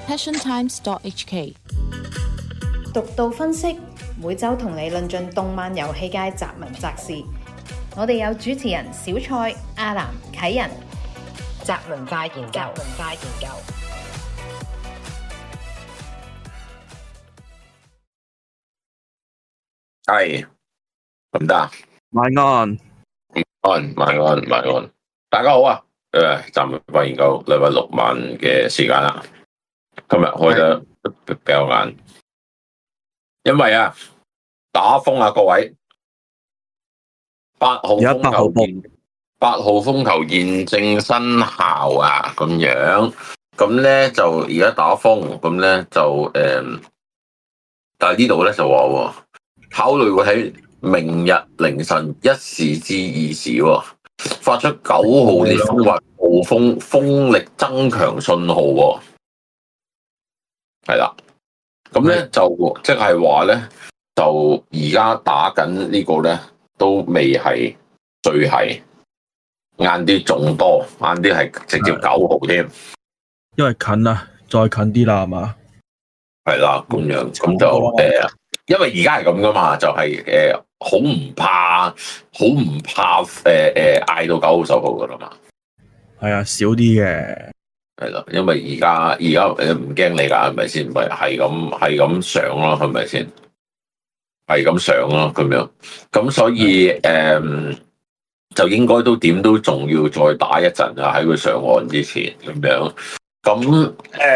passiontimes.hk 獨到分析，每週同你論盡動漫遊戲界雜文雜事。我哋有主持人小蔡、阿南、啟仁，雜文化研究。 係咁得啊！ 晚安， 大家好啊！雜文化研究禮拜六晚嘅時間啦。今日開得比較晏，因為啊打風啊，各位8號風球現正生效啊，咁樣咁咧就而家打風，咁咧就但係呢度咧就話考慮會喺明日凌晨1時至2時發出9號烈風或暴風力增強信號喎。係啦，咁咧就即係話咧，就而家打緊呢個咧都未係最係，晏啲仲多，晏啲係直接9號添。 因為近啦，再近啲啦，係嘛？ 係啦，咁樣咁就因為而家係咁噶嘛，就係好唔怕嗌到9號10號噶啦嘛。係啊，少啲嘅。 係啦，因為而家唔驚你噶，係咪先？咪係咁上咯，係咪先？係咁上咯，咁樣咁所以就應該都點都仲要再打一陣啊！喺佢上岸之前咁樣，咁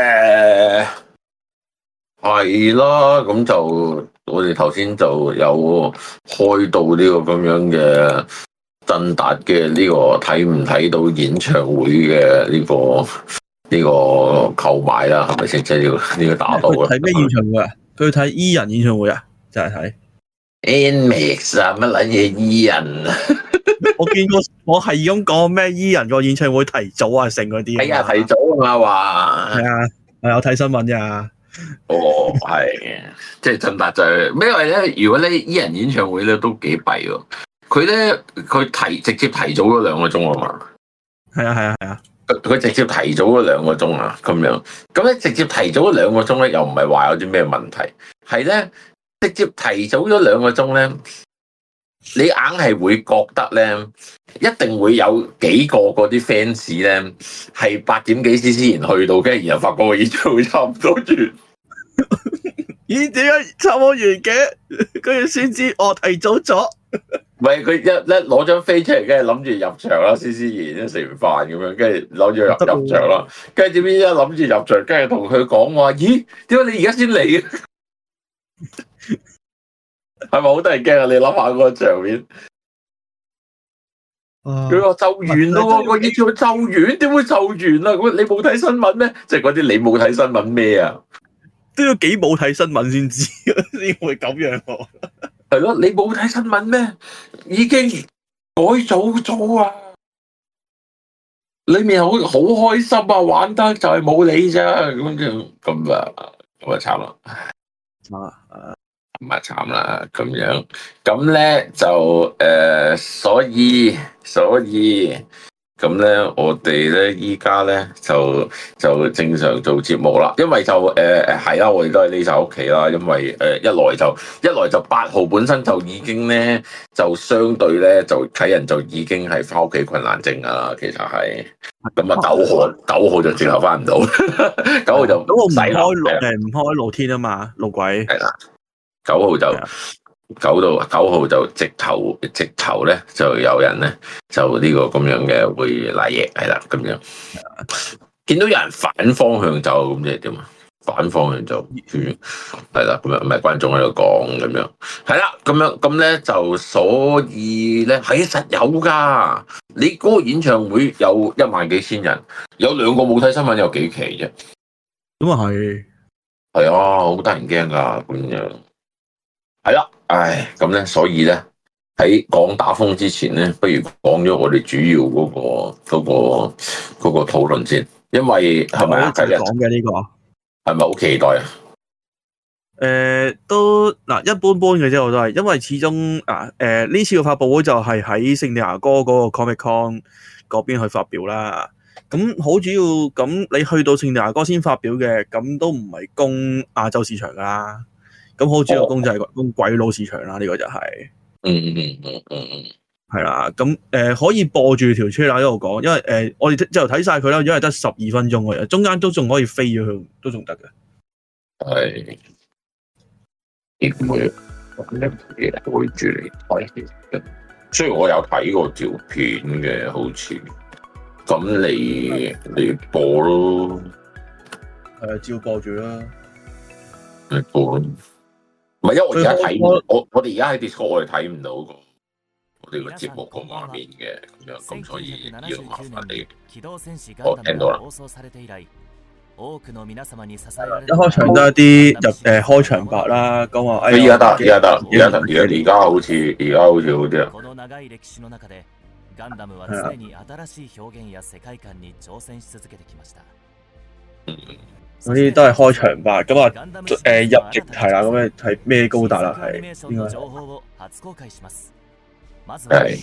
係啦，咁就我哋頭先就有開到呢個咁樣嘅振達嘅呢個睇唔睇到演唱會嘅呢個購買啦，係咪先？即係呢個打到啊！ 睇咩演唱會啊？佢去睇 E 人演唱會啊？就係睇 NMAX 啊，乜撚嘢 E 人啊？ 我見過，我係咁講咩 E 人個演唱會提早啊，成嗰啲。 係啊，提早啊嘛話。係啊，我有睇新聞咋。 哦，係，即係振達就係，因為咧，如果呢 E 人演唱會咧都幾弊喎。佢直接提早咗2個鐘啊嘛。係啊。佢直接提早咗2個鐘啊，咁樣，咁咧直接提早咗2個鐘咧，又唔係話有啲咩問題，係咧直接提早咗2個鐘咧，你硬係會覺得咧，一定會有幾個嗰啲 fans 咧係8點幾先然去到，跟住然後發覺個演唱會差唔多完， 咦？點解差唔多完嘅？跟住先知我提早咗。 唔係佢一攞張飛出嚟，跟住諗住入場啦，施然食完飯咁樣，跟住攞住入場啦，跟住點知一諗住入場，跟住同佢講話，咦？點解你而家先嚟嘅？係咪好得人驚啊？你諗下個場面，佢話就完咯，個演唱會就完，點會就完啦？咁你冇睇新聞咩？即係嗰啲你冇睇新聞咩啊？ 都要幾冇睇新聞先知，先會咁樣喎。 係咯，你冇睇新聞咩？已經改組咗啊！裏面好開心啊，玩得就係冇你咋，咁啊慘啦，咁啊慘啦，咁樣咁咧就所以咁咧，我哋咧依家咧就正常做節目啦，因為就係啦，我哋都係匿晒屋企啦，因為一來就8號本身就已經咧就相對咧就睇人就已經係翻屋企困難症噶啦，其實係咁啊9號就直頭翻唔到，9號就唔開露天啊嘛，路軌係啦，9號就。9號就直頭咧就有人咧就呢個咁樣嘅會賴嘢，係啦，咁樣見到有人反方向走，咁即係點啊？反方向走係啦，咁樣唔係觀眾喺度講咁樣，係啦，咁咧就所以咧係實有噶，你嗰個演唱會有1萬幾千人，有2個冇睇新聞有幾期啫， 咁啊係啊，好得人驚噶咁樣。係啦，咁咧，所以咧喺講打風之前咧，不如講咗我哋主要嗰個討論先，因為係咪啊？ 講嘅呢個係咪好期待啊？ 都嗱一般般嘅啫，我都係，因為始終呢次嘅發佈會就係喺聖地牙哥嗰個 Comic Con 嗰邊去發表啦。 咁好主要，咁你去到聖地牙哥先發表嘅，咁都唔係攻亞洲市場㗎啦。咁好主要攻就係攻鬼佬市場啦，呢個就係。係啦，咁可以播住條車啦喺度講，因為我哋之後睇晒佢啦，因為得12分鐘嘅，中間都仲可以飛咗佢，都仲得嘅。 係點會會住嚟睇？雖然我有睇過條片嘅，好似咁你播咯， 照播住啦， 你播咯。唔係，因為我而家睇我哋而家喺 Discord 我哋睇唔到我哋個節目個畫面嘅咁樣，咁所以要麻煩你。我聽到啦。 一開場都有啲開場白啦，講話而家得，而家好似好啲啊。 嗰啲都係開場白，咁啊入極係啦，咁係咩高達啦，係應該係。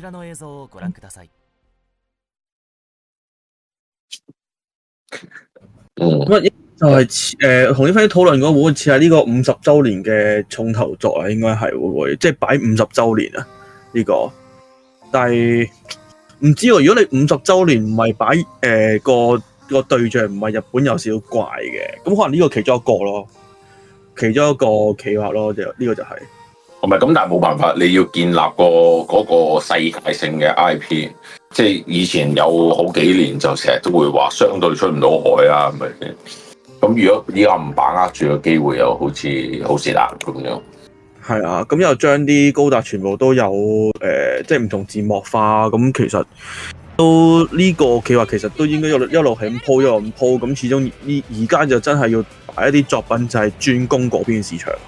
咁啊，就係同啲 friend 討論過，會唔會似係呢個50週年嘅重頭作啊？應該係會唔會即係擺50週年啊？呢個，但係唔知喎。如果你50週年唔係擺個對象唔係日本，有少少怪嘅。咁可能呢個其中一個咯，其中一個企劃咯，就呢個就係。 唔係咁，但係冇辦法，你要建立嗰個世界性嘅 IP，即係以前有好幾年就成日都會話相對出唔到海啊，係咪先？咁如果依家唔把握住個機會，又好似好蝕啦咁樣。係啊，咁又將啲高達全部都有即係唔同字幕化，咁其實都呢個企劃其實都應該一路係咁鋪，一路咁鋪，咁始終而家就真係要擺一啲作品就係專攻嗰邊市場。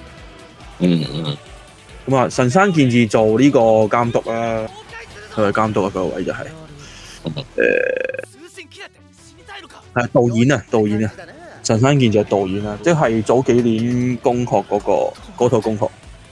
咁啊，神山健治做呢個監督啦，佢係監督啊，個位就係係導演啊，神山健治係導演啊，即係早幾年攻殼嗰套攻殼。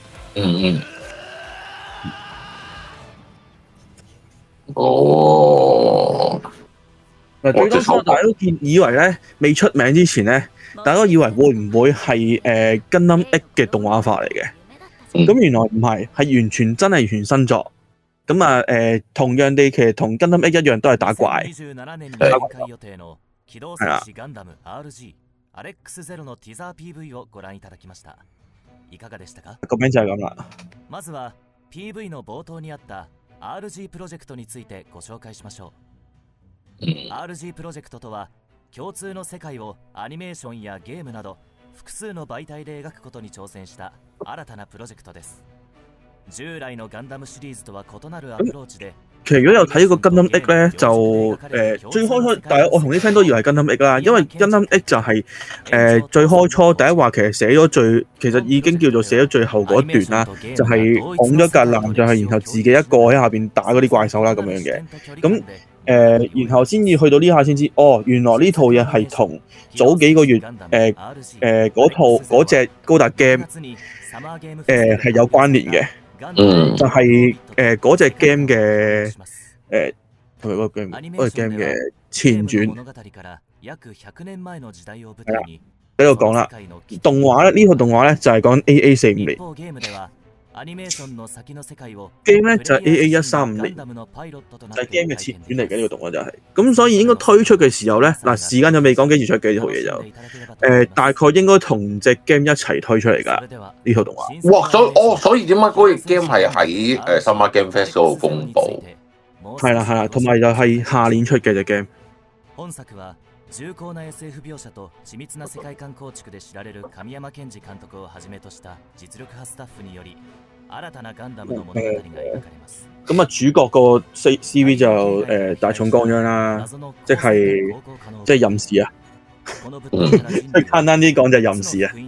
最初大家都以為咧，未出名之前咧，大家都以為會唔會係Gundam X 嘅動畫化嚟嘅？咁原來唔係，係完全真係全新作。咁啊同樣地，其實同 Gundam X 一樣，都係打怪。係啦。個名就係咁啦。まずは PV の冒頭にあった RG プロジェクトについてご紹介しましょう。RG プロジェクトとは共通の世界をアニメーションやゲームなど複数の媒体で描くことに挑戦した新たなプロジェクトです。従来のガンダムシリーズとは異なるアプローチで。其實如果有睇過 Gundam X 咧，就最開初，但係我同啲 friend 都以為 Gundam X 啦，因為 Gundam X 就係最開初第一話其實寫咗其實已經叫做寫咗最後嗰一段啦，就係拱咗架艦上去，然後自己一個喺下邊打嗰啲怪獸啦咁樣嘅，咁然後先至去到呢下先知，哦，原來呢套嘢係同早幾個月嗰隻高達 game 係有關聯嘅。就係嗰隻 game 嘅係咪嗰個 game 嘅前傳係啦，喺度講啦。動畫咧，呢套動畫咧就係講 AA45 game 咧就係 AA135年，就係 game 嘅前傳嚟嘅。呢個動畫就係咁，所以應該推出嘅時候咧，嗱時間就未講幾時出嘅呢套嘢就大概應該同隻 game 一齊推出嚟㗎呢套動畫。 哇！所以點解嗰隻 game 係喺Summer Game Fest 嗰度公佈？ 係啦，同埋就係下年出嘅隻 game。重厚な SF 描写と緻密な世界観構築で知られる神山健二監督をはじめとした実力派スタッフにより新たなガンダムの物語が描かれます。咁啊，主角個 CV 就大重光央啦，即係任氏啊。簡單啲講就係任氏啊。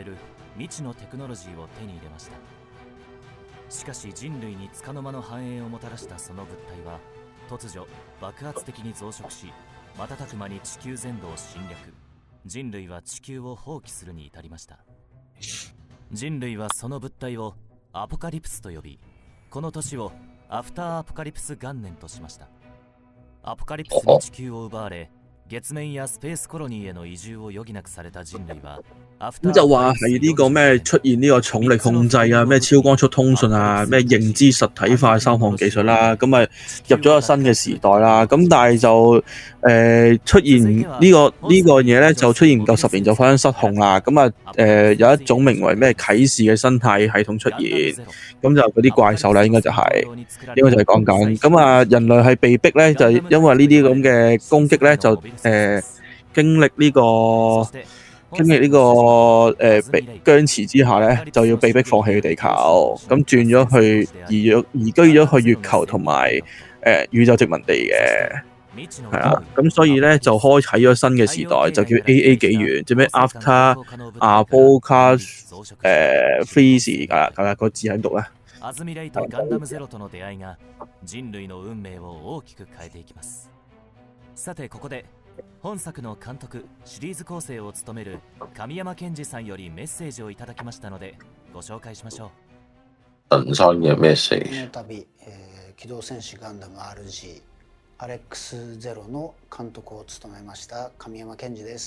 しかし人類に束の間の繁栄をもたらしたその物体は突如爆発的に増殖し、瞬く間に地球全土を侵略。人類は地球を放棄するに至りました。人類はその物体をアポカリプスと呼び、この年をアフターアポカリプス元年としました。 アポカリプスに地球を奪われ月面やスペースコロニーへの移住を余儀なくされた人類は咁就話係呢個咩出現呢個重力控制啊、咩超光速通訊啊、咩認知實體化三項技術啦，咁咪入咗個新嘅時代啦。咁但係就出現呢個嘢咧，就出現唔夠10年就發生失控啦。咁啊有一種名為咩啟示嘅生態系統出現，咁就嗰啲怪獸啦，應該就係講緊。咁啊人類係被逼咧，就因為呢啲咁嘅攻擊咧，就經歷呢個僵持之下咧，就要被逼放棄地球，咁轉咗去移居咗去月球同埋宇宙殖民地嘅，係啦。咁所以咧就開啟咗新嘅時代，就叫 AA 紀元，即咩 After Apocalypse Freeze 㗎，個字喺度咧。 アズミレイとガンダムゼロとの出会いが人類の運命を大きく変えていきます。さてここで本作の監督シリーズ構成を務める神山健二さんよりメッセージをいただきましたのでご紹介しましょう。神さん嘅メッセージ。 この度、機動戦士ガンダム RG アレックスゼロの監督を務めました神山健二です。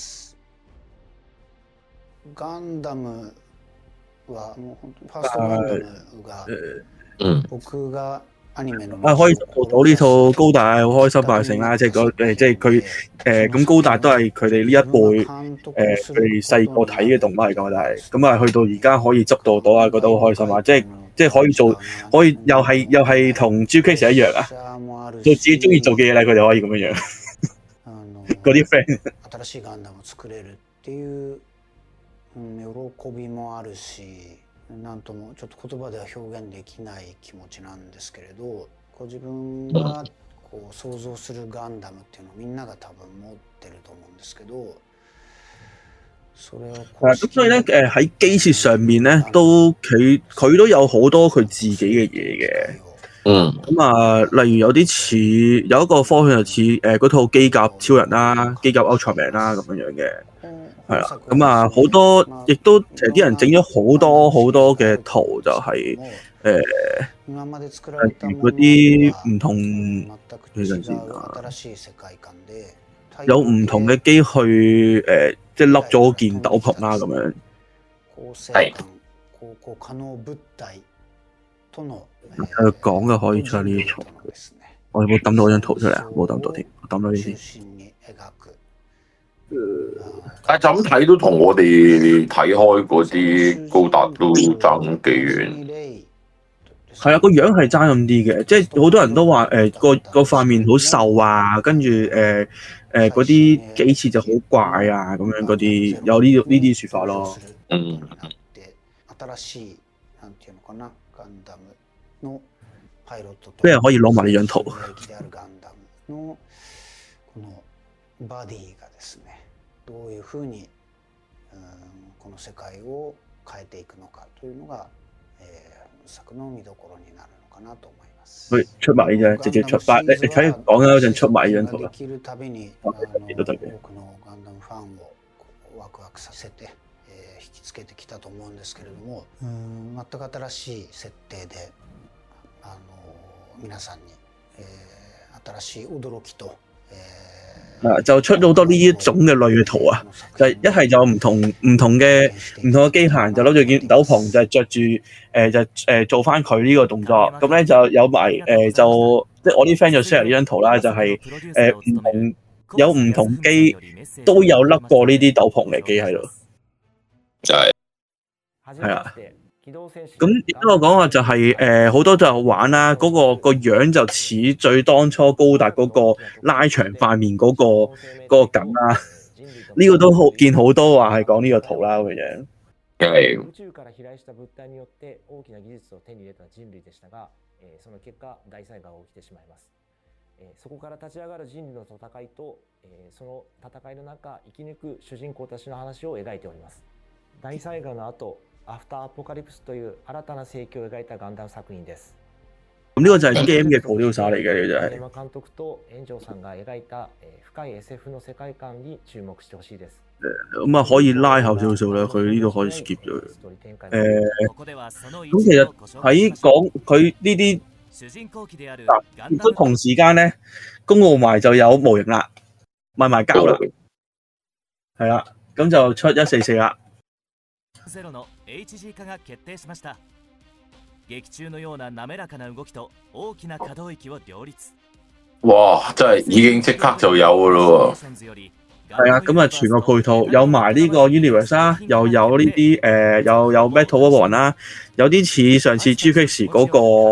ガンダムはもうファーストガンダムが、僕が可以做到呢套高達好開心百成啦，即係佢咁高達都係佢哋呢一輩佢哋細個睇嘅動畫嚟㗎，但係咁啊去到而家可以執到啊，覺得好開心啊！即係可以做，可以又係同 GK 一樣啊，做自己中意做嘅嘢咧，佢哋可以咁樣嗰啲 friend。 新しいガンダムを作れるっていう喜びもあるし。なんともちょっと言葉では表現できない気持ちなんですけれど、自分が想像するガンダムっていうのをみんなが多分持ってると思うんですけど、それを咁所以咧喺機設上面咧都佢都有好多佢自己嘅嘢嘅。咁啊，例如有啲似有一個方向就似嗰套機甲超人啦、機甲 Ultraman 啦咁樣嘅。係啦，咁啊好多，亦都啲人整咗好多嘅圖，就係嗰啲唔同，其實先有唔同嘅機去即係笠咗件斗篷啦咁樣。 係。 講嘅可以出呢啲圖，我有冇抌到張圖出嚟啊？冇抌到添，我抌咗呢啲。 但係就咁睇都同我哋睇開嗰啲高達都爭幾遠。 係啊，個樣係爭咁啲嘅，即係好多人都話個塊面好瘦啊，跟住嗰啲機設就好怪啊，咁樣嗰啲有呢啲説法咯。咩可以攞埋呢張圖？ どういうふうにこの世界を変えていくのかというのが本作の見どころになるのかなと思います。 佢出埋呢張，直接出埋。你睇講緊嗰陣出埋呢張圖啦。 できるたびに多くのガンダムファンをワクワクさせて引きつけてきたと思うんですけれども、全く新しい設定で皆さんに新しい驚きと。 就出好多呢一種嘅類嘅圖啊，就一係就唔同嘅機械人就攞住件斗篷，就係着住就做翻佢呢個動作，咁咧就有埋就即係我啲 friend 就 share 呢張圖啦，就係有唔同機都有笠過呢啲斗篷嘅機喺度，係啊。咁亦都我講話就係好多就玩啦，嗰個樣就似最當初高達嗰個拉長塊面嗰個梗啦。呢個都見好多話係講呢個圖啦咁樣。 宇宙から飛来した物体によって大きな技術を手に入れた人類でしたが、その結果大災害が起きてしまいます。そこから立ち上がる人類の戦いと、その戦いの中生き抜く主人公たちの話を描いております。大災害の後アフターアポカリプスという新たな世紀を描いたガンダム作品です。 咁呢個就係 game 嘅 producer 嚟嘅，就係。 山監督と園長さんが描いた深い SF の世界観に注目してほしいです。 咁啊可以拉後少少啦，佢呢度可以 skip 咗佢。咁其實喺講佢呢啲，亦都同時間咧， 公告埋就有模型啦，賣埋膠啦，係啦，咁就出144啦。 ゼロの HG 化が決定しました。劇中のような滑らかな動きと大きな可動域を両立。 哇！真係已經即刻就有噶咯喎。 係啊，咁啊全個配套有埋呢個 Universe 啦，又有呢啲又有 Metal Warrior 啦，有啲似上次 GFX 嗰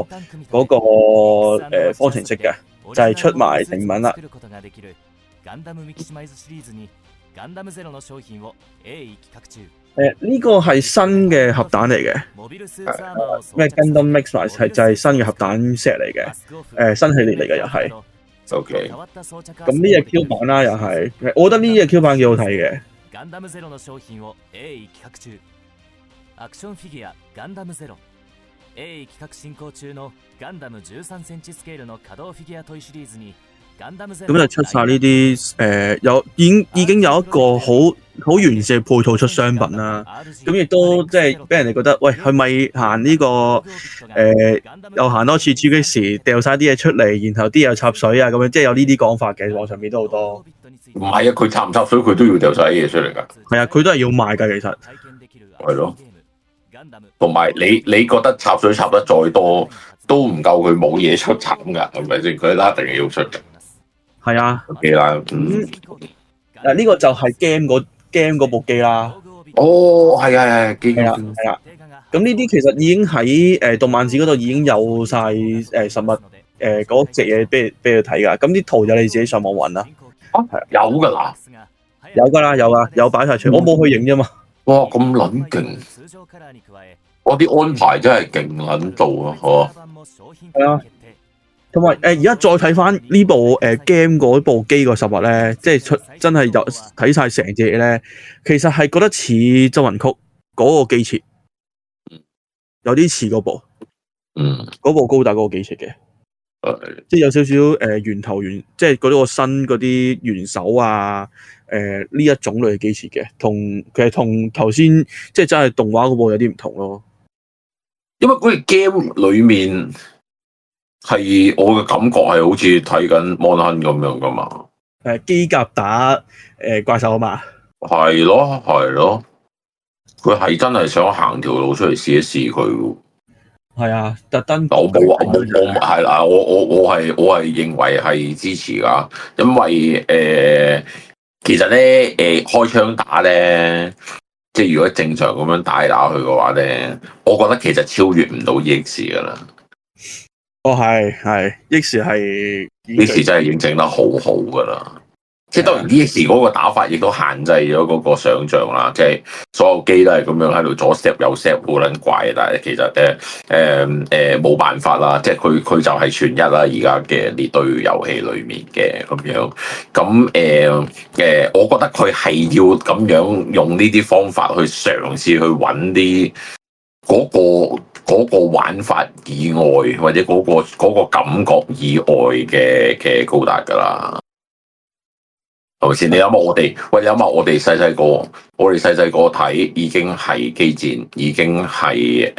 個方程式嘅，就係出埋定文啦。 ガンダムミキシマイズシリーズにガンダムゼロの商品を鋭意企畫中。 呢個係新嘅盒彈嚟嘅，咩 Gundam Mix 就係新嘅盒彈 set 嚟嘅，新系列嚟嘅又係。 OK， 咁呢隻 Q 版啦又係，我覺得呢隻 Q 版幾好睇嘅。 ガンダムゼロの商品を鋭意企畫中。アクションフィギュアガンダムゼロ。鋭意企画進行中のガンダム13センチスケールの可動フィギュアトイシリーズに。咁就出晒呢啲已經有一個好完善嘅配套出商品啦。咁亦都即係俾人哋覺得，喂，係咪行呢個又行多次 GX 掉晒啲嘢出嚟，然後啲嘢又插水啊咁樣，即係有呢啲講法嘅，網上面都好多。 唔係啊，佢插唔插水佢都要掉晒啲嘢出嚟㗎。 係啊，佢都係要賣㗎，其實。 係咯。同埋你覺得插水插得再多，都唔夠佢冇嘢出慘㗎，係咪先？佢一定要出嘅。係啊， 機啦， 呢個就係 game 嗰部機啦。 哦，係機係啦。咁呢啲其實已經喺動漫誌嗰度已經有晒實物嗰隻嘢俾佢睇㗎。咁啲圖就你自己上網揾啦。 係有㗎啦， 有擺晒出嚟，我冇去影啫嘛。 哇，咁撚勁！我啲安排真係勁撚到啊，嗬。 係啊。同埋而家再睇翻呢部game 嗰部機個實物咧，即係真係有睇晒成隻嘢咧，其實係覺得似周雲曲嗰個機設，有啲似嗰部，嗰部高達嗰個機設嘅，即係有少少圓頭圓，即係嗰個新嗰啲元首啊，呢一種類嘅機設嘅，其實同頭先即係真係動畫嗰部有啲唔同咯， 因為嗰隻 game 裡面。係我嘅感覺係好似睇緊 Mon 咁樣噶嘛， 機甲打怪獸啊嘛， 係咯，佢係真係想行條路出嚟試一試佢喎。係啊，特登。 我冇係啦，我係認為係支持噶，因為其實咧開槍打咧，即係如果正常咁樣打去嘅話咧，我覺得其實超越唔到 EX 噶啦。 係 EX 真係已經整得好好噶啦，即係當然 EX 嗰個打法亦都限制咗嗰個想像啦，即係所有機都係咁樣喺度左 step 右 step 好撚怪，但係其實冇辦法啦，即係佢就係全一啦，而家嘅呢對遊戲裡面嘅咁樣，咁我覺得佢係要咁樣用呢啲方法去嘗試去揾啲嗰個玩法以外，或者嗰個感覺以外嘅高達㗎啦，係咪先？你諗下我哋細細個睇已經係機戰，已經係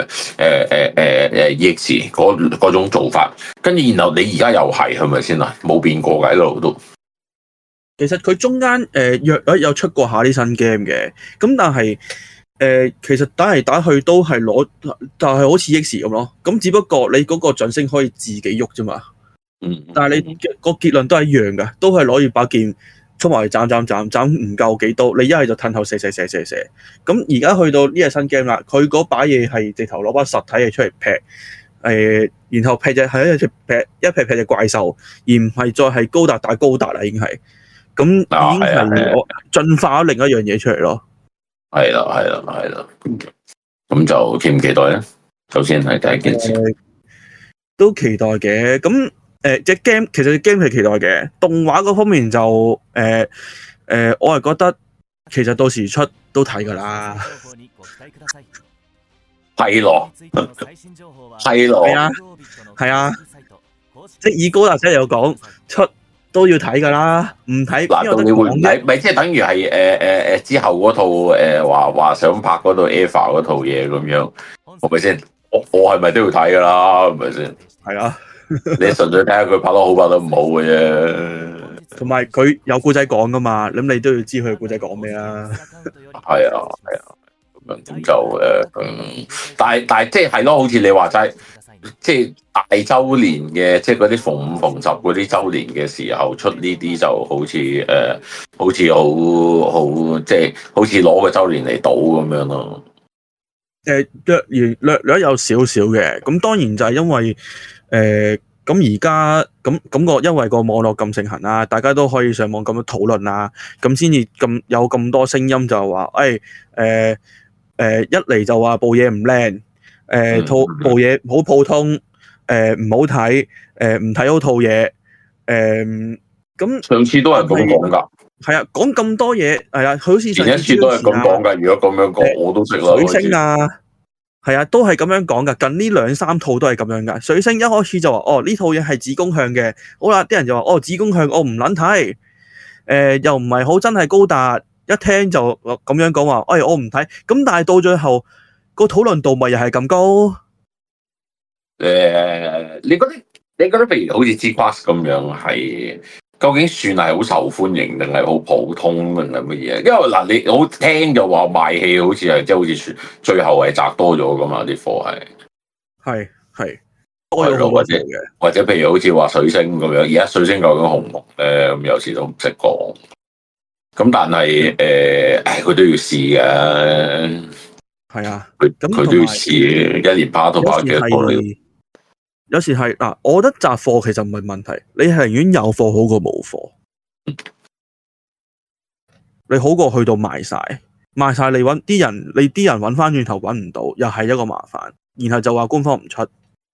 EX 嗰種做法，跟住然後你而家又係咪先啊？冇變過㗎，一路都。 其實佢中間有出過下啲新 game 嘅，咁但係。其實打嚟打去都係攞，就係好似 EX 咁咯。咁只不過你嗰個掌聲可以自己喐啫嘛。但係你個結論都係一樣㗎，都係攞住把劍衝埋去斬唔夠幾刀，你一係就褪後射。咁而家去到呢隻新 game 啦，佢嗰把嘢係直頭攞把實體嘢出嚟劈，然後劈一劈隻怪獸，而唔係再係高達打高達啦，已經係。咁已經係我進化咗另一樣嘢出嚟咯。 係啦，咁就期唔期待咧？首先係第一件事， 都期待嘅。咁隻 game 其實隻 game 係期待嘅，動畫嗰方面就我係覺得其實到時出都睇噶啦。 係咯， 係啊，即係以高達仔有講出。都要睇噶啦，唔睇嗱，你會唔睇？咪即係等於係之後嗰套話想拍嗰套 EVA 嗰套嘢咁樣，係咪先？我係咪都要睇噶啦？係咪先？ 係啊， 你純粹睇下佢拍得好拍得唔好嘅啫。 同埋佢有故仔講噶嘛，咁你都要知佢故仔講咩啦。 係啊，咁樣就但係即係咯，好似你話齋，即係大周年嘅，即係嗰啲逢五逢十嗰啲周年嘅時候出呢啲就好似好似好即係好似攞個周年嚟賭咁樣咯。略有少少嘅，咁當然就係因為咁而家咁因為個網絡咁盛行啦，大家都可以上網咁樣討論啦，咁先至咁有咁多聲音就話，一嚟就話部嘢唔靚，部嘢好普通，唔好睇，唔睇好套嘢，咁上次都係咁講㗎。 係啊，講咁多嘢，係啊，好似上一次都係咁講㗎。如果咁樣講，我都識啦。 水星啊，係啊，都係咁樣講㗎。近呢2-3套都係咁樣㗎。水星一開始就話，呢套嘢係子宮向嘅，好啦，啲人就話，子宮向我唔撚睇，又唔係好真係高達，一聽就咁樣講話，我唔睇。咁但係到最後個討論度咪又係咁高？ 你覺得譬如好似 G-Class 咁樣係？究竟算係好受歡迎定係好普通定係乜嘢？因為嗱，你好聽就話賣氣好似係即係好似最後係賺多咗噶嘛，啲貨係多咗好多嘅，或者譬如好似話水星咁樣，而家水星究竟紅唔紅咧？咁有時都唔識講。咁但係佢都要試嘅。係啊，佢都要試，一年拍都拍幾多個？ 有時係嗱，我覺得雜貨其實唔係問題，你係寧願有貨好過冇貨，你好過去到賣晒你揾啲人，你啲人揾翻轉頭揾唔到，又係一個麻煩，然後就話官方唔出。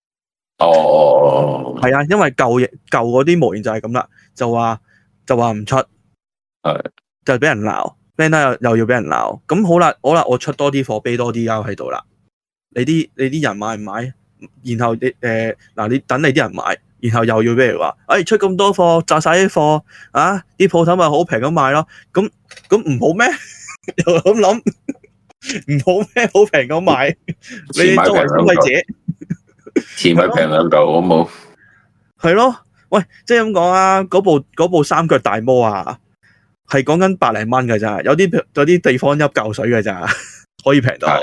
係啊，因為舊嗰啲模型就係咁啦，就話唔出，就俾人鬧 ，Bandai 又要俾人鬧，咁好啦，我出多啲貨，俾多啲膠喺度啦，你啲人買唔買？然後你等你啲人買，然後又要俾人話，出咁多貨，炸晒啲貨啊！啲鋪頭咪好平咁賣咯，咁唔好咩？又咁諗，唔好咩？好平咁賣，你作為消費者， 錢咪平兩嚿好冇？ 係咯，喂，即係咁講啊！嗰部三腳大魔啊，係講緊100零蚊㗎咋，有啲地方一嚿水㗎咋，可以平到。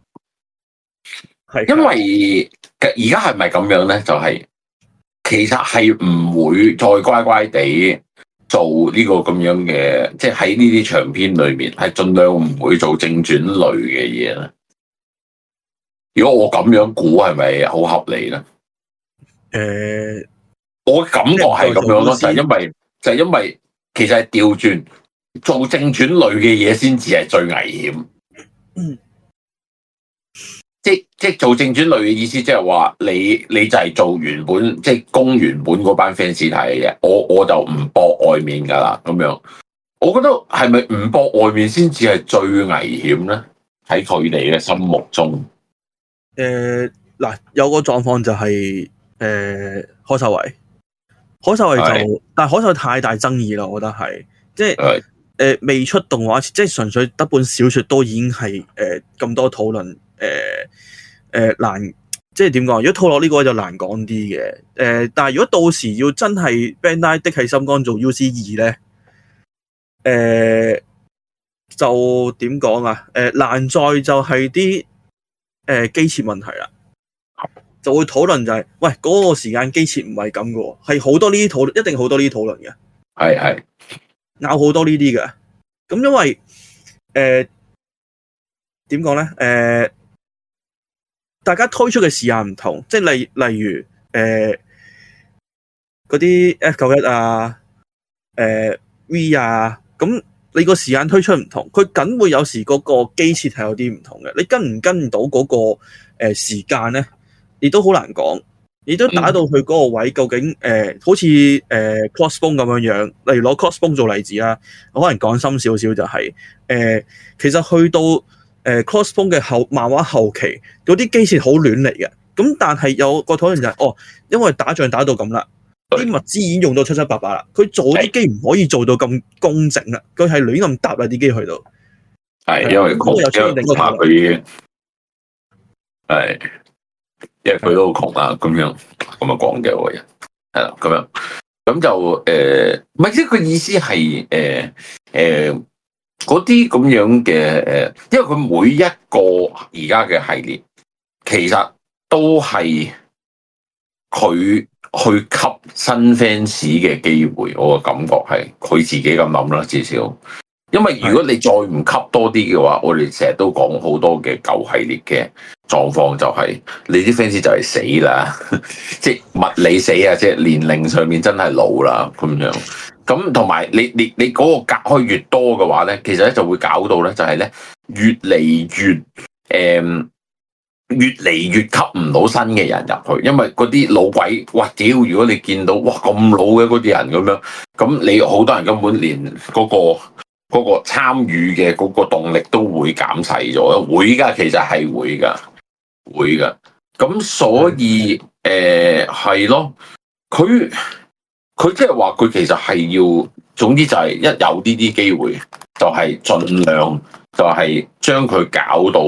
因為而家係咪咁樣咧？就係、其實係唔會再乖乖地做呢個咁樣嘅，即係喺呢啲長篇裏面係盡量唔會做正傳類嘅嘢咧。如果我咁樣估，係咪好合理咧？我感覺係咁樣咯，就係因為其實係調轉做正傳類嘅嘢先至係最危險。即係做正傳類嘅意思，即係話你就係做原本即係供原本嗰班 fans 睇嘅，我就唔博外面噶啦咁樣。我覺得係咪唔博外面先至係最危險咧？喺佢哋嘅心目中， 嗱有個狀況就係開手位就，但係開手太大爭議啦，我覺得係即係未出動畫，即係純粹得本小說都已經係咁多討論。難，即係點講？如果套落呢個就難講啲嘅。但係如果到時要真係 Bandai 的起心肝做 UC2 咧，就點講啊？難在就係啲機設問題啦，就會討論就係、喂嗰個時間機設唔係咁嘅喎，係好多呢啲討論，一定好多呢啲討論嘅， 係拗好多呢啲嘅。咁因為點講咧？大家推出嘅時間唔同，即係例如嗰啲 F91 啊、V 啊，咁你個時間推出唔同，佢梗會有時嗰個機設係有啲唔同嘅。你跟唔跟到嗰個時間咧，亦都好難講。亦都打到佢嗰個位，究竟好似Crossbone 咁樣，例如攞 Crossbone 做例子啦，我可能講深少少就係其實去到Crossbone 嘅漫畫後期，嗰啲機設好亂嚟嘅。咁但係有個討論就係，因為打仗打到咁啦，啲物資已經用到七七八八啦，佢做啲機唔可以做到咁工整啦，佢係亂咁搭啦啲機去到。係因為佢已經係因為佢都好窮啦，咁樣咁啊講嘅個人係啦，咁樣咁就唔係即係佢意思係嗰啲咁樣嘅因為佢每一個而家嘅系列其實都係佢去吸新 fans 嘅機會，我個感覺係佢自己咁諗啦，至少。因為如果你再唔吸多啲嘅話，我哋成日都講好多嘅舊系列嘅狀況，就係你啲 fans 就係死啦，即係物理死啊，即係年齡上面真係老啦咁樣。咁同埋你嗰個隔開越多嘅話咧，其實咧就會搞到咧就係咧越嚟越吸唔到新嘅人入去，因為嗰啲老鬼，哇屌！如果你見到哇咁老嘅嗰啲人咁樣，咁你好多人根本連嗰個參與嘅嗰個動力都會減細咗，會噶，其實係會噶。咁所以係咯，佢即係話佢其實係要，總之就係一有呢啲機會，就係盡量就係將佢搞到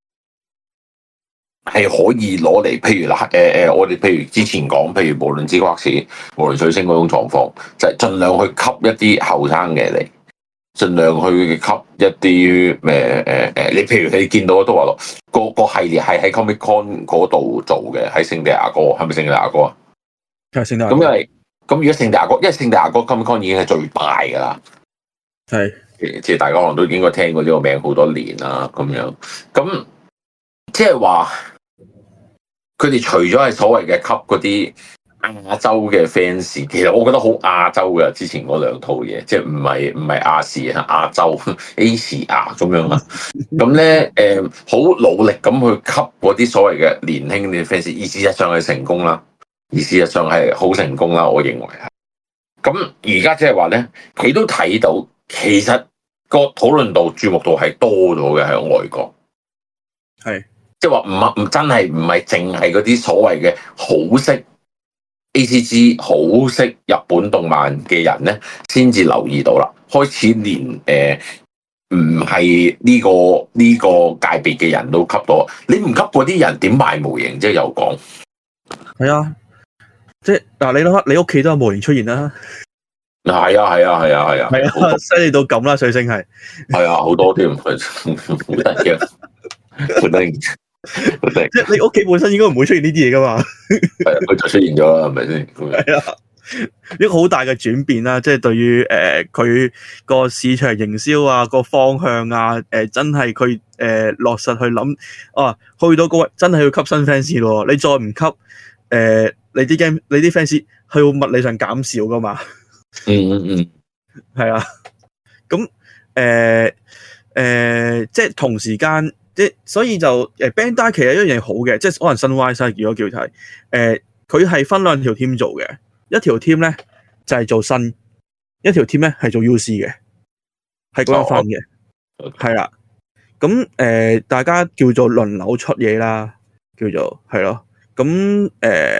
係可以攞嚟，譬如我哋譬如之前講，譬如無論芝瓜士、無論水星嗰種狀況，就係盡量去吸一啲後生嘅嚟。盡量去吸一啲你譬如你見到都話咯，個系列係喺 Comic Con 嗰度做嘅，喺聖地亞哥，係咪聖地亞哥啊？ 係聖地亞哥。 咁因為如果聖地亞哥，因為聖地亞哥 Comic Con 已經係最大噶啦， 係即係大家可能都應該聽過呢個名好多年啦，咁樣咁即係話佢哋除咗係所謂嘅吸嗰啲亞洲嘅 fans， 其實我覺得好亞洲嘅，之前嗰兩套嘢，即係唔係亞視啊，亞洲 Asia 咁樣啦。咁咧好努力咁去吸嗰啲所謂嘅年輕嘅 fans，而事實上係成功啦，而事實上係好成功啦，我認為係。咁而家即係話咧，佢都睇到其實個討論度、注目度係多咗嘅喺外國， 係即係話唔真係唔係淨係嗰啲所謂嘅好識ACG 好識日本動漫嘅人咧，先至留意到啦。開始連唔係呢個界別嘅人都吸到，你唔吸嗰啲人點賣模型？即係又講， 係啊，即係嗱，你諗下，你屋企都有模型出現啦。 係啊， 係啊，犀利到咁啦，水星係啊，好多添，好得意，好得意。 即係你屋企本身應該唔會出現呢啲嘢噶嘛， 係啊，佢就出現咗啦，係咪先？ 係啊，一個好大嘅轉變啦，即係對於佢個市場營銷啊個方向啊，真係佢落實去諗啊，去到個位真係要吸新 fans 咯，你再唔吸你啲 fans 係會物理上減少噶嘛，係啊，咁即係同時間。所以就Bandai 其實一樣嘢好嘅，即係可能 Sunrise 如果叫睇，佢係分兩條 team 做嘅，一條 team 咧就係做新，一條 team 咧係做 UC 嘅，係咁樣分嘅，係啦。咁大家叫做輪流出嘢啦，叫做係咯。咁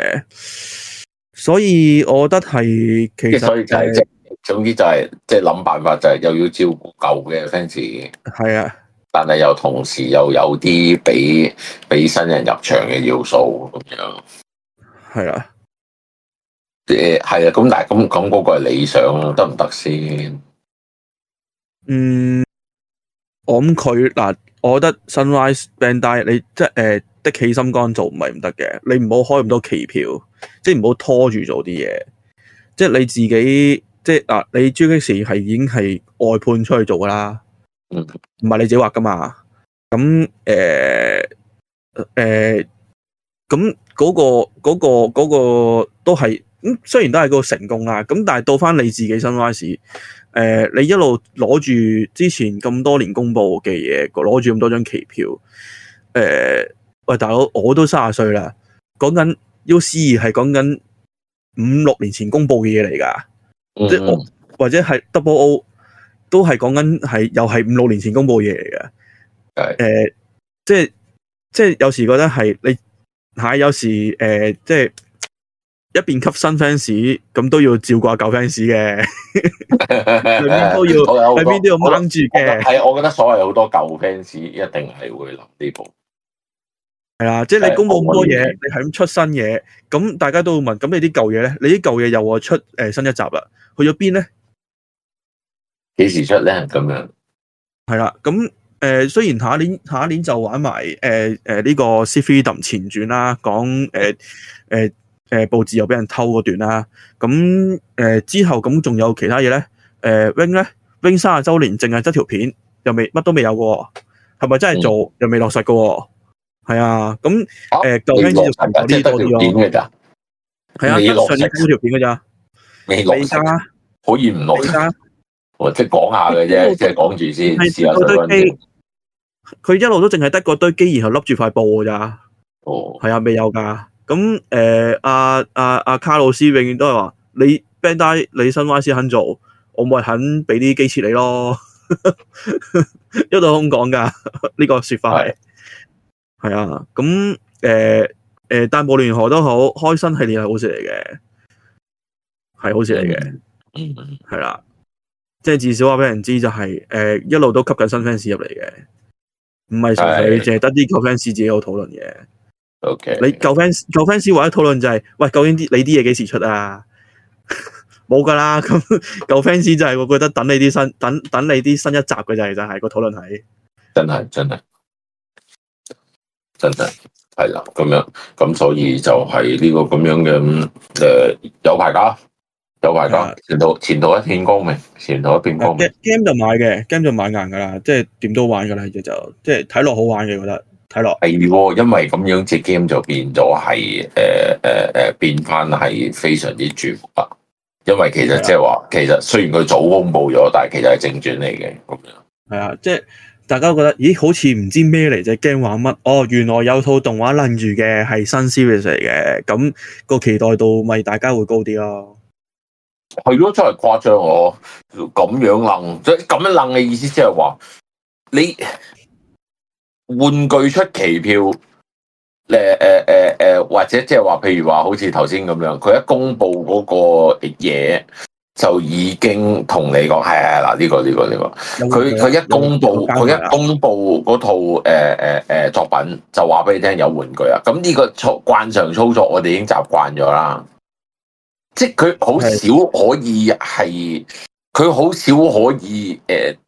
所以我覺得係其實， 所以就係即係總之就係即係諗辦法，就係又要照顧舊嘅 fans，係啊。但係又同時又有啲俾新人入場嘅要素咁樣，係啦，係啊，咁但係咁嗰個係理想，得唔得先？ 我諗佢嗱，我覺得 Sunrise Bandai 你即係的起心肝做唔係唔得嘅，你唔好開咁多期票，即係唔好拖住做啲嘢，即係你自己即係嗱，你 GX 係已經係外判出去做噶啦。唔係你自己畫噶嘛？咁咁嗰個都係雖然都係個成功啦。咁但係到翻你自己 Sunrise，你一路攞住之前咁多年公佈嘅嘢，攞住咁多張期票，喂大佬，我都30歲啦，講緊 UC 係講緊5-6年前公佈嘅嘢嚟㗎，即係我或者係 Double O。都係講緊係又係5-6年前公佈嘢嚟嘅，即係有時覺得係你係有時即係一邊吸新 fans 咁都要照顧下舊 fans 嘅，兩邊都要兩邊都要掹住嘅。 係，我覺得所謂好多舊 fans 一定係會諗呢步。 係啊，即係你公布咁多嘢，你係咁出新嘢，咁大家都會問，咁你啲舊嘢咧？你啲舊嘢又話出新一集啦，去咗邊咧？ 幾時出咧？咁樣係啦，咁雖然下一年就玩埋呢個 Sith Freedom 前傳啦，講報紙又俾人偷嗰段啦，咁之後咁仲有其他嘢咧？Wing 咧 ，Wing 30週年淨係得條片，又未乜都未有嘅，係咪真係做？又未落實嘅？係啊，咁舊 fans 就傳咗呢多啲咯。 片嘅咋？ 係啊，上年嗰條片嘅咋？ 未落實，可以唔落實？我即係講下嘅啫，即係講住先，試下水溫先。 佢一路都淨係得嗰堆機，然後笠住塊布嘅咋。 哦， 係啊，未有㗎。咁阿卡魯斯永遠都係話：你 Bandai 你新 YC 肯做，我咪肯俾啲機設你咯。一路咁講㗎，呢個説法係。係啊，咁但無論如何都好，開新系列係好事嚟嘅，係好事嚟嘅，係啦，即係至少話俾人知就係一路都吸緊新 fans 入嚟嘅，唔係純粹淨係得啲舊 fans 自己有討論嘅。 OK， 你舊 fans 或者討論就係，喂，究竟你啲嘢幾時出啊？冇噶啦，咁舊 fans 就係我覺得等你啲新一集嘅就係個討論係， 真係係啦，咁樣咁所以就係呢個咁樣嘅有排搞，前途一片光明，前途一片光明。 game 就買嘅 ，game 就買硬噶啦，即係點都玩噶啦，就即係睇落好玩嘅，覺得睇落係喎，因為咁樣隻 game 就變咗係變翻係非常之絕啦。因為其實即係話，其實雖然佢早公佈咗，但係其實係正傳嚟嘅咁樣。 係啊，即係。大家都覺得，咦？好似唔知咩嚟啫 game 玩乜？哦，原來有套動畫楞住嘅係新 series 嚟嘅，咁個期待度咪大家會高啲咯。 係咯，真係誇張喎！咁樣楞，即係咁樣楞嘅意思，即係話你玩具出期票，或者即係話，譬如話好似頭先咁樣，佢一公佈嗰個嘢。就已經同你講係嗱呢個，佢一公佈嗰套作品就話俾你聽有玩具啊！咁呢個慣常操作我哋已經習慣咗啦，即係佢好少可以係，佢好少可以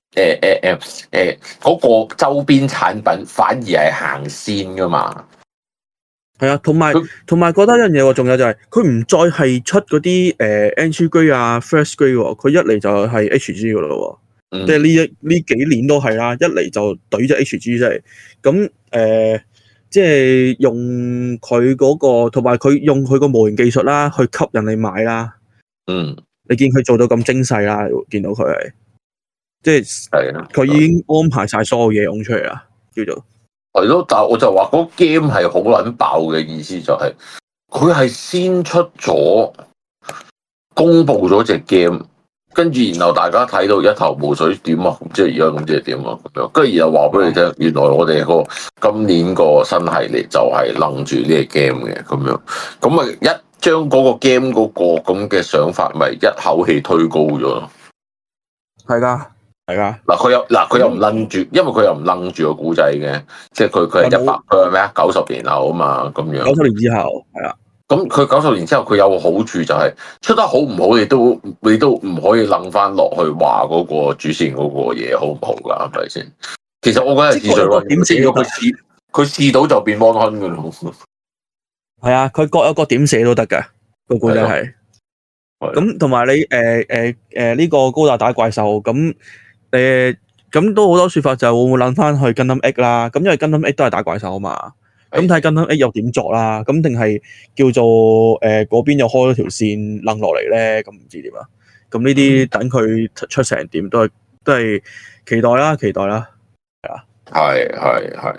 嗰個周邊產品反而係行先噶嘛。 係啊，同埋覺得一樣嘢喎，仲有就係佢唔再係出嗰啲entry grade 啊 first grade 喎，佢一嚟就係 HG 噶咯喎，即係呢幾年都係啦，一嚟就懟咗 HG 出嚟，咁即係用佢嗰個，同埋佢用佢個模型技術啦，去吸引你買啦。你見佢做到咁精細啦，見到佢係，即係佢已經安排晒所有嘢用出嚟啦，叫做。 係咯，但係我就話嗰 game 係好撚爆嘅意思就係，佢係先出咗，公佈咗隻 game，跟住然後大家睇到一頭霧水，點啊？即係而家咁即係點啊？咁樣，跟住然後話俾你聽，原來我哋今年個新系列就係楞住呢隻 game 嘅咁樣，咁啊一將嗰個 game 嗰個咁嘅想法，咪一口氣推高咗咯。 係㗎。 佢又唔楞住，因為佢又唔楞住個古仔嘅，即係佢係佢係咩啊？90年後啊嘛，咁樣。90 年之後係啦。 咁佢90年之後，佢有個好處就係出得好唔好，你都唔可以楞翻落去話嗰個主線嗰個嘢好唔好㗎？係咪先？其實我覺得係試水溫，點寫咗佢試到就變 100㗎咯。係啊，佢各有個點寫都得㗎，個古仔係。咁同埋你呢個高達打怪獸咁。咁都好多說法就係會唔會諗翻去 Gundam Egg 啦，咁因為 Gundam Egg 都係打怪獸啊嘛，咁睇 Gundam Egg 又點作啦，咁定係叫做嗰邊又開咗條線掕落嚟咧，咁唔知點啊，咁呢啲等佢出成點都係期待啦，係啊， 係，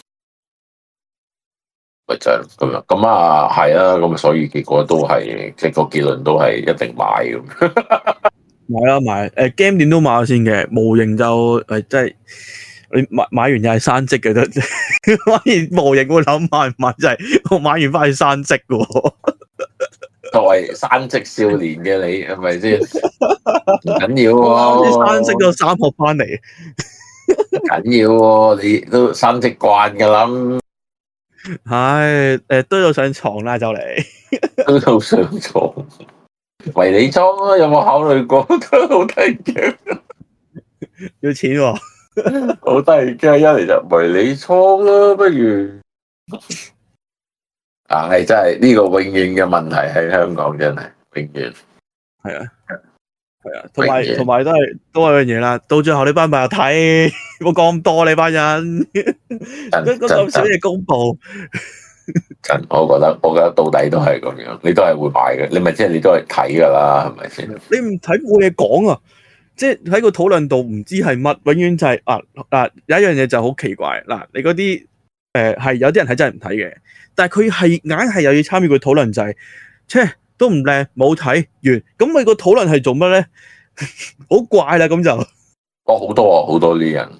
咪就係咁樣，咁啊係啊，咁所以結果都係即係個結論都係一定買咁。 買 game 點都買先嘅，模型就即係你買完又係生積嘅啫，買完模型會諗買唔買，就係我買完翻去生積嘅。 作為生積少年嘅你係咪先？唔緊要喎， 生積咗3學翻嚟， 緊要喎，你都生積慣噶啦。 唉，堆到上床啦就嚟。 都到上床。迷你倉啊，有冇考慮過？都好得人驚， 要錢喎。 好得人驚。一嚟就迷你倉啦，不如。唉，真係呢個永遠嘅問題喺香港，真係永遠。 係啊，係啊，同埋都係樣嘢啦。到最後你班朋友睇，冇講咁多你班人，嗰咁少嘢公佈。 我覺得到底都係咁樣，你都係會買嘅，你咪即係你都係睇噶啦，係咪先？ 你唔睇冇嘢講啊！即係喺個討論度唔知係乜，永遠就係有一樣嘢就好奇怪嗱，你嗰啲係有啲人係真係唔睇嘅，但係佢係硬係又要參與個討論，就係都唔靚冇睇完，咁你個討論係做乜咧？好怪啦咁就。 好多呢啲人，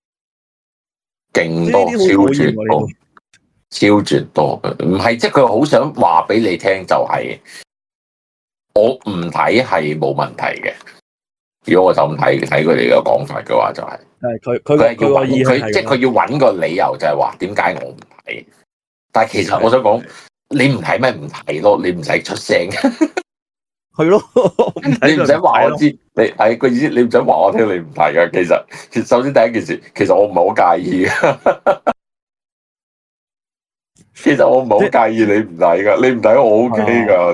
勁多超絕多。超絕多，唔係即係佢好想話俾你聽，就係我唔睇係冇問題嘅。如果我就咁睇佢哋嘅講法嘅話，就係佢係要揾佢，即係佢要揾個理由，就係話點解我唔睇。但係其實我想講，你唔睇咪唔睇咯，你唔使出聲。 係咯， 你唔使話我知，你係個意思，你唔使話我聽你唔睇噶。其實首先第一件事，其實我唔係好介意嘅。其實我唔係好介意你唔睇噶，你唔睇我 OK 噶，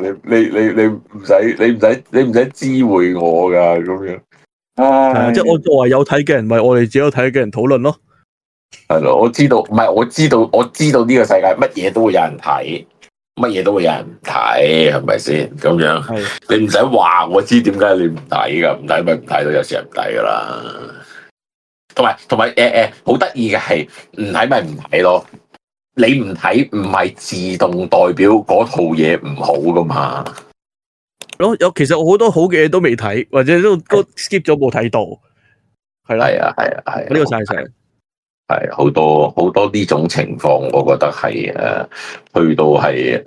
你唔使知會我噶咁樣。係啊， 即係我作為有睇嘅人，咪我哋自己有睇嘅人討論咯。 係咯，我知道，唔係我知道呢個世界乜嘢都會有人睇，乜嘢都會有人唔睇，係咪先？咁樣，你唔使話我知點解你唔睇噶，唔睇咪唔睇咯，有時係唔睇噶啦。同埋好得意嘅係唔睇咪唔睇咯。你唔睇唔係自動代表嗰套嘢唔好噶嘛？ 其實我好多好嘅嘢都未睇，或者都 skip 咗冇睇到，係啦。係啊，呢個晒上係好多呢種情況，我覺得係去到係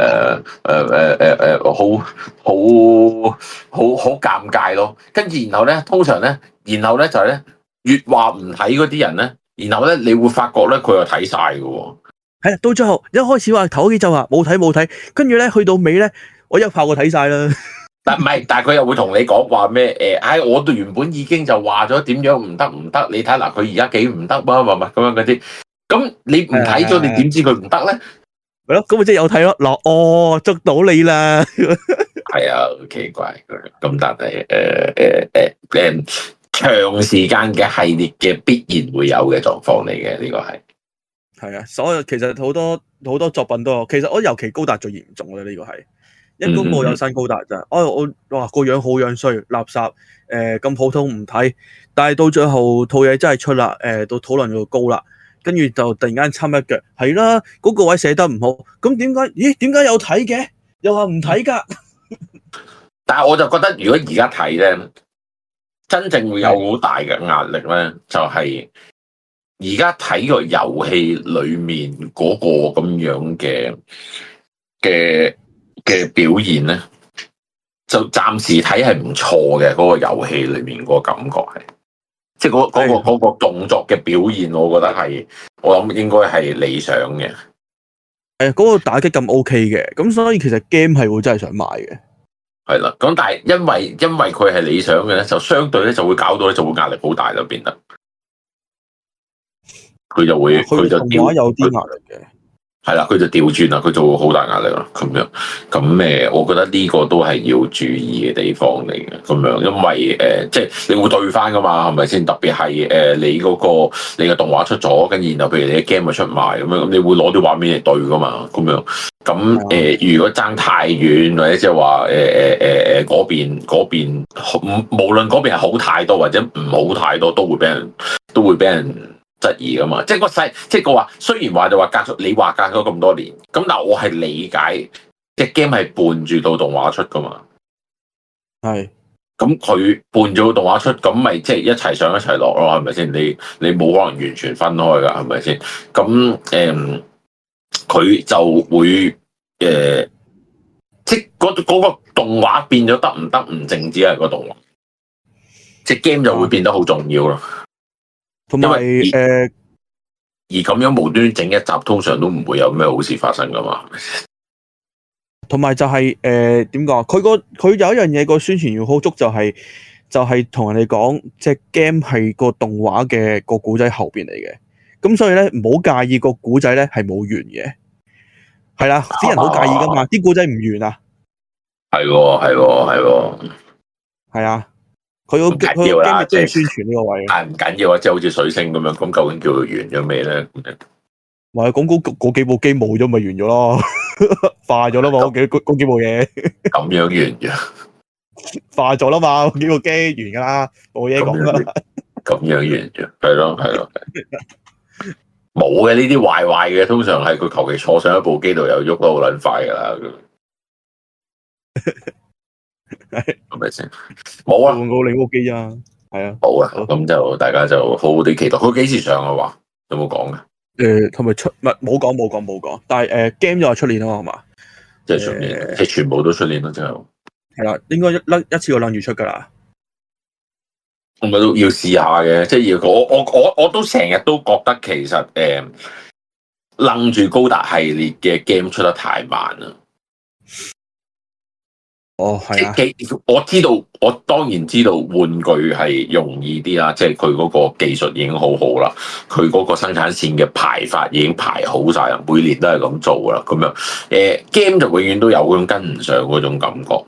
好尷尬咯。跟住然後咧，通常咧，就係咧，越話唔睇嗰啲人咧，然後咧，你會發覺咧，佢又睇晒㗎喎。 係啊，到最後一開始話頭幾集話冇睇，跟住咧去到尾咧，我一炮過睇晒啦。 但係佢又會同你講話咩？我哋原本已經就話咗點樣唔得，你睇嗱，佢而家幾唔得啊？咁樣嗰啲，咁你唔睇咗，你點知佢唔得咧？係咯， 咁咪即係有睇咯。捉到你啦。 係啊，好奇怪咁，但係長時間嘅系列嘅必然會有嘅狀況嚟嘅，呢個係。 係啊，所有其實好多作品都有，其實我尤其高達最嚴重嘅呢個係一公布有新高達咋，我哇個樣好樣衰，垃圾咁普通唔睇，但係到最後套嘢真係出啦，到討論度高啦，跟住就突然間插一腳，係啦，嗰個位寫得唔好，咁點解有睇嘅？又話唔睇㗎？ 但係我就覺得如果而家睇咧，真正會有好大嘅壓力咧，就係。而家睇個遊戲裏面嗰個咁樣嘅表現咧，就暫時睇係唔錯嘅。嗰個遊戲裏面嗰個感覺係，即係嗰個動作嘅表現，我覺得係，我諗應該係理想嘅。 嗰個打擊咁 OK 嘅，咁所以其實 game 係會真係想買嘅。 係啦，咁但係因為佢係理想嘅咧，就相對咧就會搞到咧就會壓力好大就變得。佢就調有啲壓力嘅， 係啦，佢就調轉啦，佢就會好大壓力啦，咁樣，咁我覺得呢個都係要注意嘅地方嚟嘅，咁樣，因為即係你會對翻噶嘛，係咪先？特別係你嘅動畫出咗，跟住然後譬如你嘅 game 出埋咁樣，咁你會攞啲畫面嚟對噶嘛，咁樣，咁如果爭太遠或者即係話嗰邊無論嗰邊係好太多或者唔好太多，都會俾人質疑噶嘛，即係即係個話，雖然話就話你話隔咗咁多年，咁但我係理解，隻 game 係伴住到動畫出噶嘛， 係，咁佢伴住到動畫出，咁咪即係一齊上一齊落咯，係咪先？你冇可能完全分開噶，係咪先？咁佢就會即係嗰個動畫變咗得唔得？唔淨止係個動畫，隻 game 就會變得好重要咯。 同埋咁樣無端整一集，通常都唔會有咩好事發生噶嘛。 同埋就係點講？佢有一樣嘢個宣傳要好足，就係同人哋講隻 game 係個動畫嘅個古仔後邊嚟嘅。咁所以咧唔好介意個古仔咧係冇完嘅。係啦，啲人好介意噶嘛，啲古仔唔完啊。係啊，佢個 game 亦都要宣傳呢個位。 但唔緊要啊，即係好似水星咁樣，咁究竟叫佢完咗未咧？ 唔係講嗰幾部機冇咗，咪完咗咯，化咗啦嘛，嗰幾部嘢。 咁樣完咗， 化咗啦嘛，嗰幾部機完噶啦，冇嘢講噶啦。 咁樣完咗，係咯。冇嘅呢啲壞嘅，通常係佢求其坐上一部機度又喐得好撚快噶啦。係咪先？冇啊， 換過另一部機啊，係啊。 好啊，咁就大家就好好啲期待。佢幾時上啊？話有冇講嘅？ 同埋出冇講，但係game 就係出年啊嘛，係嘛？ 即係出年，即係全部都出年咯，之後係啦，應該一次過兩月出噶啦。 我咪都要試下嘅，即係我都成日都覺得其實楞住高達系列嘅 game 出得太慢啦。 哦，係啊， 我當然知道玩具係容易啲啦，即係佢嗰個技術已經好好啦，佢嗰個生產線嘅排法已經排好晒啦，每年都係咁做啦，咁樣game 就永遠都有嗰種跟唔上嗰種感覺。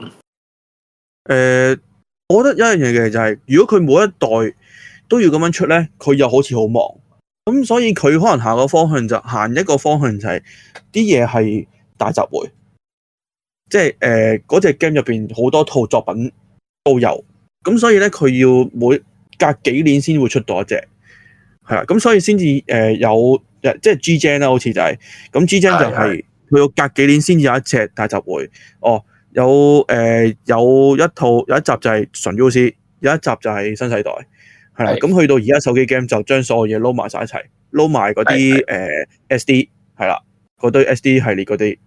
我覺得有一樣嘢嘅就係，如果佢每一代都要咁樣出咧，佢又好似好忙，咁所以佢可能行個方向就行一個方向就係啲嘢係大集會。即係嗰隻 game 入邊好多套作品都有，咁所以咧佢要每隔幾年先會出到一隻，係啦，咁所以先至有即係 G Gen 啦，好似就係咁 G Gen 就係佢要隔幾年先至有一隻大集會。哦，有一集就係純 UC， 有一集就係新世代，係啦，咁去到而家手機 game 就將所有嘢撈埋晒一齊，撈埋嗰啲SD 係啦，嗰堆 SD 系列嗰啲。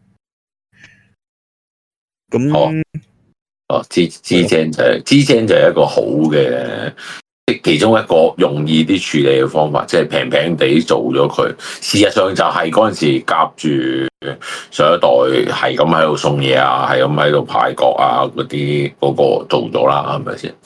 咁 G Gen 就係一個好嘅，其中一個容易啲處理嘅方法，即係平平地做咗佢。事實上就係嗰陣時夾住上一代係咁喺度送嘢啊，係咁喺度派角啊嗰啲嗰個做咗啦，係咪先？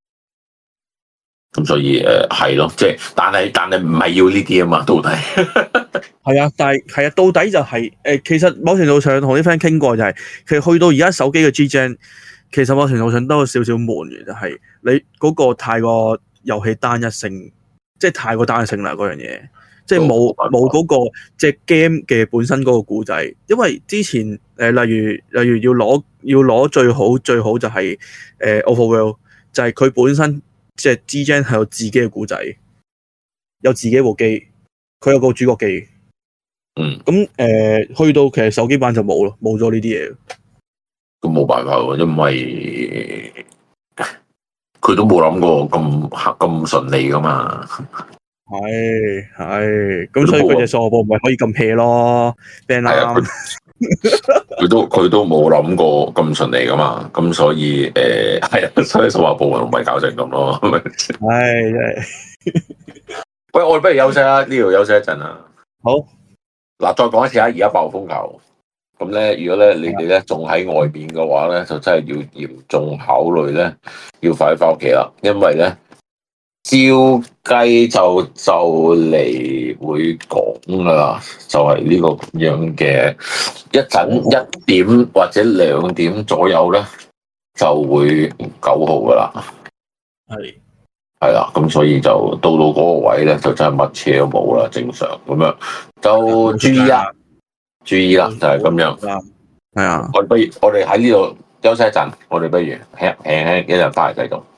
咁所以係咯，即係但係唔係要呢啲啊嘛，到底係啊，但係到底就係其實某程度上同啲 friend 傾過就係，其實去到而家手機嘅 G Gen，其實某程度上都有少少悶嘅，就係你嗰個太過遊戲單一性，即係太過單一性啦嗰樣嘢，即係冇嗰個隻 game 嘅本身嗰個故仔，因為之前例如要攞最好就係Overworld，就係佢本身。即係 G Gen 係有自己嘅故仔，有自己部機，佢有個主角機。咁去到其實手機版就冇咯，冇咗呢啲嘢。 咁冇辦法喎，因為佢都冇諗過咁順利噶嘛。 係，咁所以佢隻數學部咪可以咁 hea 咯。係啊， 佢都冇諗過咁順利噶嘛，咁所以係啊，所以數學部咪唔係搞成咁咯，係咪？ 真係。 喂，我哋不如休息啦，呢度休息一陣啊。 好。 嗱，再講一次啊，而家暴風球，咁咧，如果咧你哋咧仲喺外邊嘅話咧，就真係要嚴重考慮咧，要快啲翻屋企啦，因為咧。照計就嚟會講啦，就係呢個咁樣嘅一陣1點或者2點左右咧，就會9號噶啦。係啦，咁所以就到嗰個位咧，就真係乜車都冇啦，正常咁樣就注意啦，就係咁樣。係啊，我哋喺呢度休息一陣，我哋不如輕一陣翻嚟繼續。